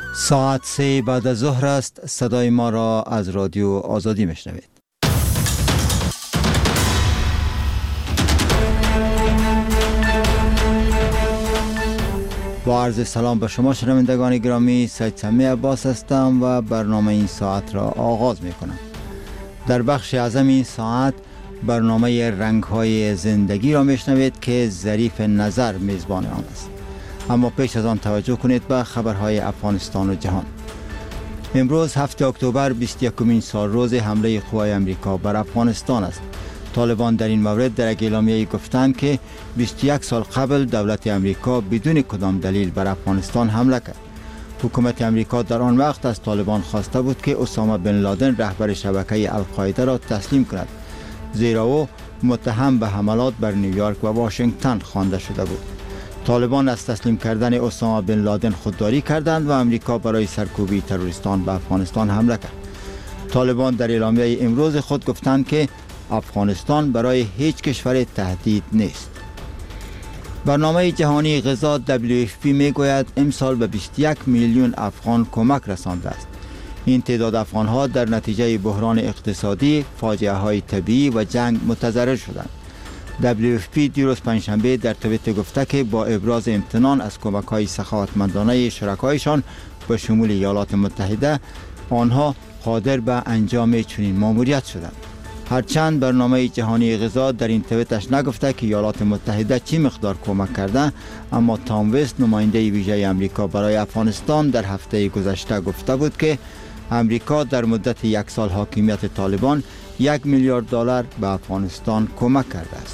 ساعت 3 بعد از ظهر است. صدای ما را از رادیو آزادی میشنوید. با عرض سلام به شما شنوندگان گرامی، سید سمی عباس هستم و برنامه این ساعت را آغاز می کنم. در بخش اعظم این ساعت برنامه رنگ‌های زندگی را میشنوید که ظریف نظر میزبان آن است. اما پیش از آن توجه کنید به خبرهای افغانستان و جهان. امروز 7 اکتبر 21مین سال روز حمله قوای امریکا بر افغانستان است. طالبان در این مورد در یک اعلامیه گفتند که 21 سال قبل دولت امریکا بدون کدام دلیل بر افغانستان حمله کرد. حکومت امریکا در آن وقت از طالبان خواسته بود که اسامه بن لادن رهبر شبکه القاعده را تسلیم کند، زیرا او متهم به حملات بر نیویورک و واشنگتن خوانده شده بود. طالبان از تسلیم کردن اسامه بن لادن خودداری کردند و امریکا برای سرکوبی تروریستان به افغانستان حمله کرد. طالبان در اعلامیه امروز خود گفتند که افغانستان برای هیچ کشور تهدید نیست. برنامه جهانی غذا WFP میگوید امسال به 21 میلیون افغان کمک رسانده است. این تعداد افغانها در نتیجه بحران اقتصادی، فاجعه های طبیعی و جنگ متضرر شدند. WFP دیروز پنجشنبه در توییتر گفته که با ابراز امتنان از کمک‌های سخاوتمندانه شرکایشان به شمول ایالات متحده، آنها قادر به انجام چنین مأموریت شدند. هرچند برنامه جهانی غذا در این توییتش نگفته که ایالات متحده چی مقدار کمک کرده، اما تام وست نماینده ویژه امریکا برای افغانستان در هفته گذشته گفته بود که امریکا در مدت 1 سال حاکمیت طالبان 1 میلیارد دلار به افغانستان کمک کرده است.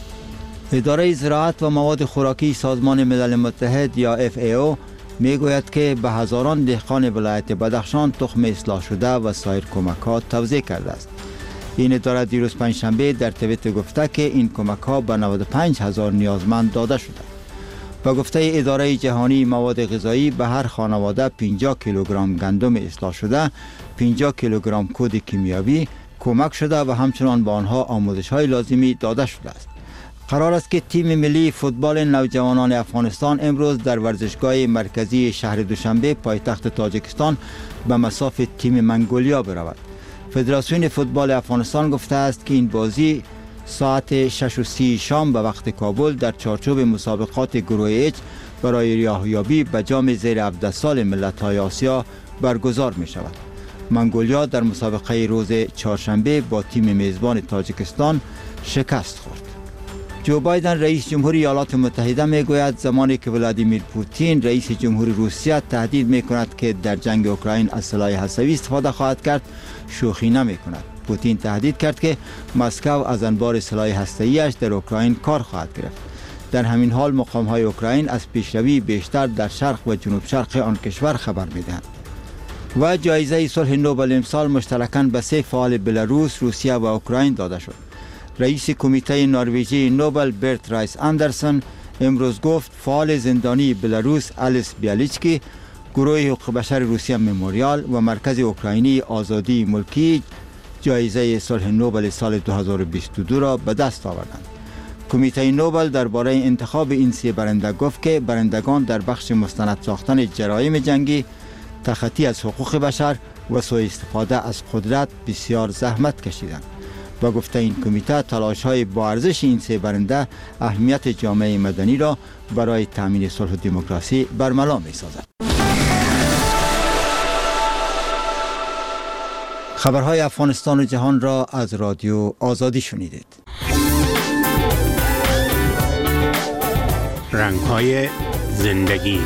اداره زراعت و مواد خوراکی سازمان ملل متحد یا FAO میگوید که به هزاران دهقان ولایت بدخشان تخم اصلاح شده و سایر کمک‌ها توزیع کرده است. این اداره دیروز پنجشنبه در توییتر گفته که این کمک‌ها به 95,000 نیازمند داده شده. با گفته اداره جهانی مواد غذایی به هر خانواده 50 کیلوگرم گندم اصلاح شده، 50 کیلوگرم کود کیمیاوی کمک شده و همچنان به آنها آموزش‌های لازمی داده شده است. قرار است که تیم ملی فوتبال نوجوانان افغانستان امروز در ورزشگاه مرکزی شهر دوشنبه پایتخت تاجیکستان به مصاف تیم منگولیا برود. فدراسیون فوتبال افغانستان گفته است که این بازی ساعت 6:30 شام به وقت کابل در چارچوب مسابقات گروه H برای ریاضیابی به جام زیر 17 سال ملت‌های آسیا برگزار می شود. منگولیا در مسابقه روز چهارشنبه با تیم میزبان تاجیکستان شکست خورد. جو بایدن رئیس جمهوری ایالات متحده میگوید زمانی که ولادیمیر پوتین رئیس جمهوری روسیه تهدید میکند که در جنگ اوکراین از سلاح هسته‌ای استفاده خواهد کرد، شوخی نمیکند. پوتین تهدید کرد که مسکو از انبار سلاح هسته‌ایش در اوکراین کار خواهد گرفت. در همین حال مقام‌های اوکراین از پیشروی بیشتر در شرق و جنوب شرق آن کشور خبر میدهند. و جایزه صلح نوبل امسال مشترکاً به 3 فعال بلاروس، روسیه و اوکراین داده شد. رئیس کمیته نروژی نوبل برت رایس اندرسن امروز گفت فعال زندانی بلاروس الیس بیالیچکی، گروه حقوق بشر روسیه مموریال و مرکز اوکراینی آزادی ملکی جایزه صلح نوبل سال 2022 را به دست آوردند. کمیته نوبل درباره انتخاب این 3 برنده گفت که برندگان در بخش مستند ساختن جرایم جنگی، تخطی از حقوق بشر و سوء استفاده از قدرت بسیار زحمت کشیدند. با گفته این کمیته تلاش‌های با ارزش این 3 برنده اهمیت جامعه مدنی را برای تامین صلح و دموکراسی برملا می‌سازد. خبرهای افغانستان و جهان را از رادیو آزادی شنیدید. رنگ‌های زندگی.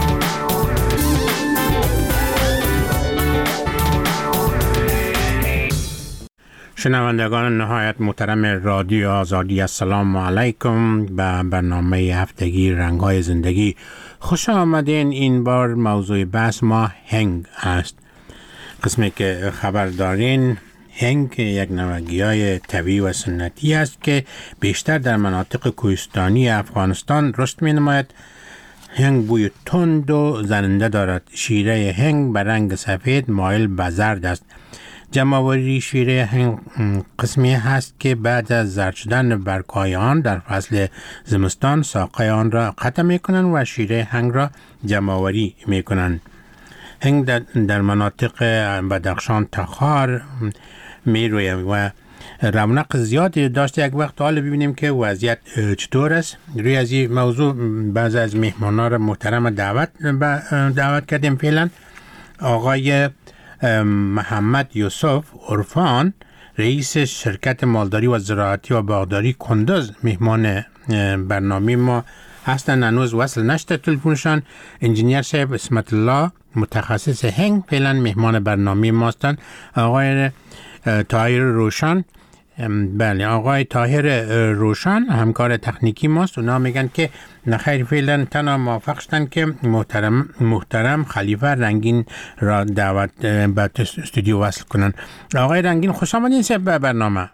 شنوندگان نهایت محترم رادیو آزادی، السلام علیکم. به برنامه هفتگی رنگ‌های زندگی خوش آمدین. این بار موضوع بحث ما هنگ است. قسمی که خبر دارین، هنگ یک نوع گیاه طبیعی و سنتی است که بیشتر در مناطق کوهستانی افغانستان رشد می نماید. هنگ بوی تند و زننده دارد. شیره هنگ به رنگ سفید مایل به زرد است. جمع‌آوری شیره هنگ قسمی هست که بعد از زرد شدن برگ‌های آن در فصل زمستان ساقه آن را قطع می‌کنند و شیره هنگ را جمع‌آوری می‌کنند. هنگ در مناطق بدخشان تخار میروه و رونق زیادی داشته. یک وقت حال ببینیم که وضعیت چطور است. روی از این موضوع بعضی از مهمانان را محترم دعوت کردیم. فعلا آقای محمد یوسف عرفان، رئیس شرکت مالداری و زراعتی و باغداری کندز، مهمان برنامه ما هستن. هنوز وصل نشده تلفنشان. انجینیر صاحب اسمت الله، متخصص هنگ، فعلا مهمان برنامه ما هستن. آقای طاهر روشن، بله آقای طاهر روشن همکار تکنیکی ماست. اونا میگن که نخیر فعلا تنها موافق شدن که محترم خلیفه رنگین را دعوت به استودیو وصل کنن. آقای رنگین خوش آمدین به برنامه.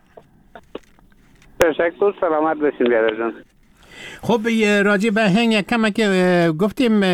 تشکر، سلامت باشین بیادر جان. خب راجع به هنگ کم که گفتیم